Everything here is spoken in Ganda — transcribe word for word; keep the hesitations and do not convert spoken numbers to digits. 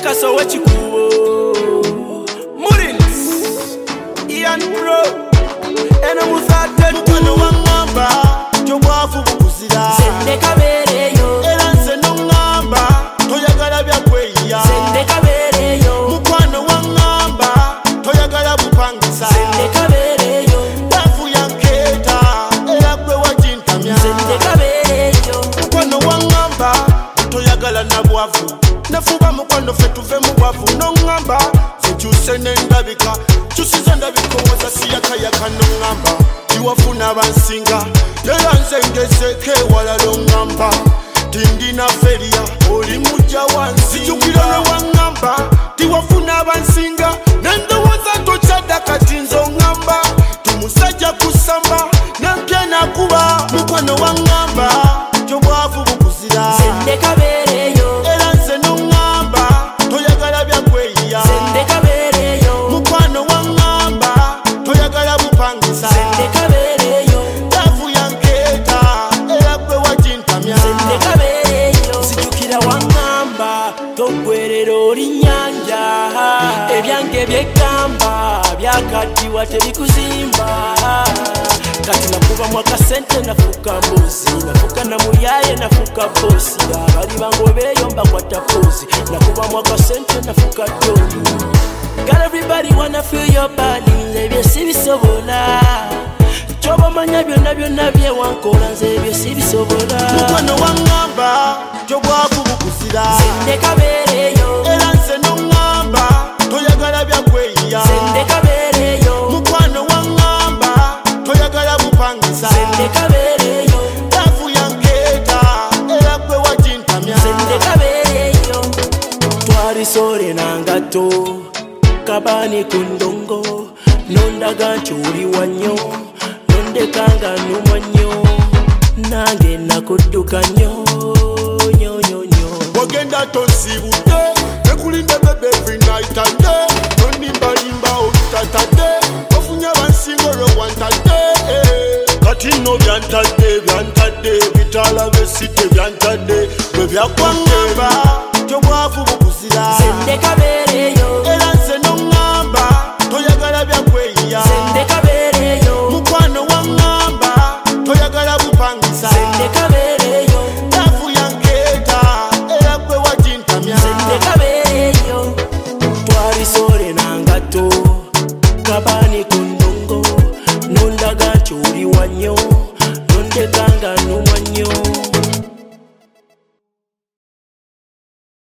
kaso wechikuo Murins Ian Pro Ena musate Mukwano wangamba Jobwafu bukuzira Sende kabereyo Era nze nongamba Toyagala byakweya Sende kabereyo Mukwano wangamba Toyagala bupangisa Sende kabereyo Dafu yanketa Era gwe wajintamya Sende kabereyo Mukwano wangamba Toyagala na bwavu Nafuba mukwano fe tuve mu bwavu nongamba Sekyuse n'endabika Kyusiza ndabika owaza siyakayaka nongamba Tiwafuna bansinga Era nze ngezeko ewala longamba Tindina feria oli mujja wansi Jukira ne wangamba Tiwafuna bansinga Nendowooza tokyadda kati nze ongamba Tumusajja kusamba Nampye nakuba Mukwano wangamba Gy'obwavu bukuzira Sende kabereyo Era nze nongamba Toyagala byakweya Sende kabereyo Mukwano wangamba Toyagala bupangisa Sende kabereyo Dafu yanketa Era gwe wajintamya Sende kabereyo Sijukira wangamba Togwerera oli nnyanja Ebyange byegamba Byakaddiwa tebikuzimba Kati nakuba mwaka sente nafuka mbuzi Nafuka na muyaye nafuka bosi Abali bango beyomba kwata pozi Nakuba mwaka sente nafuka doni Got everybody wanna feel your body Ebyo sibisobola Choba manya byonna byonna bye wankola Nze ebyo sibisobola Mukwano wangamba Gy'obwavu bukuzira Sende kabereyo Era nze nongamba Toyagala byakweya Sende kabereyo Mukwano wangamba Toyagala bupangisa Sende kabereyo Dafu yanketa Era gwe wajintamya Sende kabereyo Twarisore nangato Kabani kundongo Nondaga nti oli wannyo Nondekanga numwa nnyo Nange nakudduka nnyo Nyo nyo nyo Wagenda tonsibudde Nekulinda bebe every night and day Nonimbalimba obitatadde Ofunye abansinga olwo wantadde Kati nno byantadde byantadde Bitala besite byantadde Bwe byakwangamba Gy'obwavu bukuzira Sende kabereyo